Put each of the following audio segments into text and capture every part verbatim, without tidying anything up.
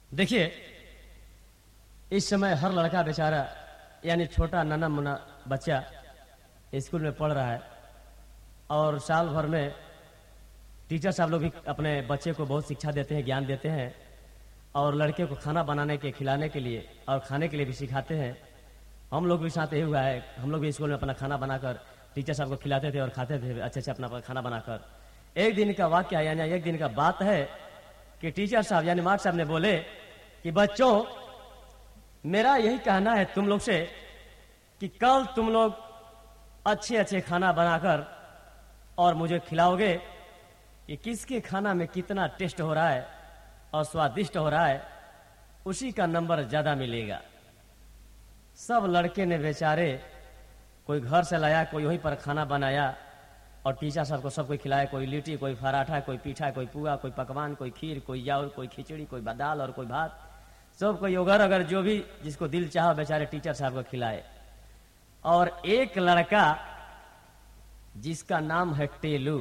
देखिए, इस समय हर लड़का बेचारा यानी छोटा नन्हा मुन्ना बच्चा स्कूल में पढ़ रहा है और साल भर में टीचर साहब लोग भी अपने बच्चे को बहुत शिक्षा देते हैं, ज्ञान देते हैं और लड़के को खाना बनाने के खिलाने के लिए और खाने के लिए भी सिखाते हैं। हम लोग भी साथ यही हुआ है, हम लोग भी स्कूल में अपना खाना बनाकर टीचर साहब को खिलाते थे और खाते थे अच्छे से अपना खाना बनाकर। एक दिन का वाक्य यानी एक दिन का बात है कि टीचर साहब यानी मास्टर साहब ने बोले कि बच्चों, मेरा यही कहना है तुम लोग से कि कल तुम लोग अच्छे अच्छे खाना बनाकर और मुझे खिलाओगे कि किसके खाना में कितना टेस्ट हो रहा है और स्वादिष्ट हो रहा है, उसी का नंबर ज्यादा मिलेगा। सब लड़के ने बेचारे कोई घर से लाया, कोई वहीं पर खाना बनाया और टीचर साहब को सब कोई खिलाया। कोई लिट्टी, कोई पराठा, कोई पीठा, कोई पुआ, कोई पकवान, कोई खीर, कोई चावल, कोई खिचड़ी, कोई दाल और कोई भात, सब कोई अगर अगर जो भी जिसको दिल चाहा बेचारे टीचर साहब को खिलाए। और एक लड़का जिसका नाम है टेलू,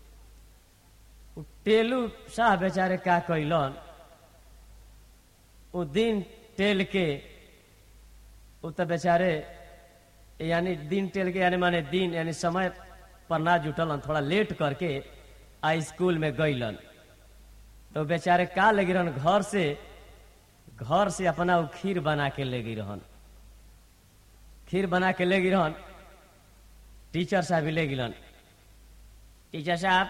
टेलू साहब बेचारे का कैलन, वो दिन टेल के वो तो बेचारे यानी दिन टेल के यानी माने दिन यानी समय पर ना जुटलन, थोड़ा लेट करके आ स्कूल में गईलन। तो बेचारे का लगी रहन, घर से घर से अपना वो खीर बना के ले गई रहन, खीर बना के ले गई रहन। टीचर साहब भी ले गिलन, टीचर साहब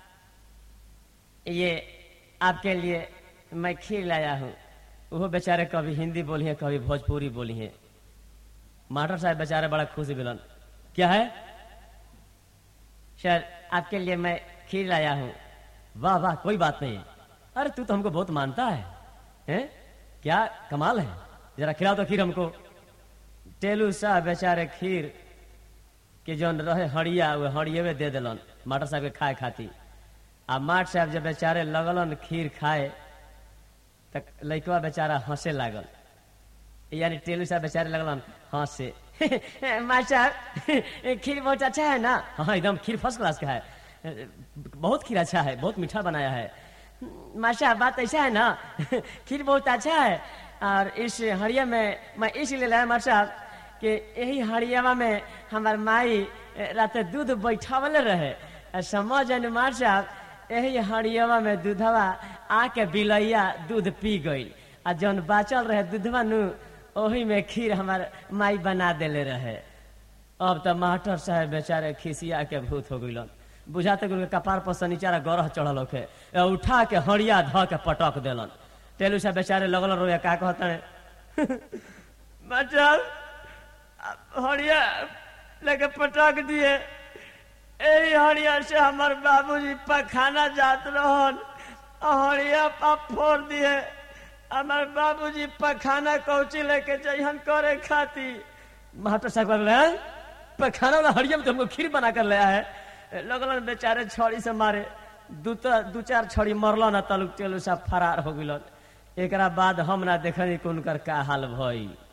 ये आपके लिए मैं खीर लाया हूं। वो बेचारे कभी हिंदी बोली है, कभी भोजपुरी बोली है। मास्टर साहब बेचारे बड़ा खुश मिलन, क्या है सर, आपके लिए मैं खीर लाया हूं। वाह वाह, कोई बात नहीं, अरे तू तो हमको बहुत मानता है, हैं? क्या कमाल है, जरा खिलाओ तो खीर हमको। टेलू साहब बेचारे खीर के जौन रहे हड़िया, वो हड़िये दे दिलन मास्टर साहब के खाए खाती। आ मास्टर साहब जब बेचारे लगलन खीर खाए तक लड़कवा बेचारा हंसे लागल, यानी टेलू साहब बेचारे लगलन हंसे। मास्टर साहब खीर बहुत अच्छा है ना? हाँ एकदम खीर फर्स्ट क्लास का है, बहुत खीर अच्छा है, बहुत मीठा बनाया है। मास्टर साहब बात ऐसा है ना, खीर बहुत अच्छा है और इस हड़िया में मैं इसलिए लाया मास्टर साहब कि यही हड़ियावा में हमार माई रात दूध बैठावले रहे, समझ मास्टर साहब यही हड़ियावा में दूधवा आके बिलैया दूध पी गई आ जौन बाचल रहे दूधवा नु ओही में खीर हमार माई बना देले रहे। अब तो मास्टर साहब बेचारे खिसिया के भूत हो गइलन, बुझाते गुल के कपार पर से नीचारा गरह चढ़ल होके उठा के हड़िया ध के पटक देलन। टेलू साहब बेचारे लगल रोया, का कहता है मास्टर हड़िया लेके पटक दिए, यही हड़िया से हमार बाबूजी पखाना जात रहन, हड़िया पाप फोड़ दिए, हमार बाबूजी पखाना कौची लेके जइहन करे खाती। मास्टर साहब बोले पखाना वाला हड़िया में तुमको खीर बना कर लाया है। लगलन बेचारे छड़ी से मारे, दू दू चार छड़ी मरलन, तलुक टेलू साहब फरार हो गइलन। एकरा बाद हम ना देखनी कि उनकर का हाल भई।